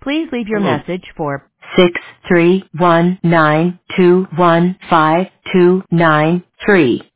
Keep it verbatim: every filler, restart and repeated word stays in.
Please leave your Hello. message for six three one nine two one five two nine three.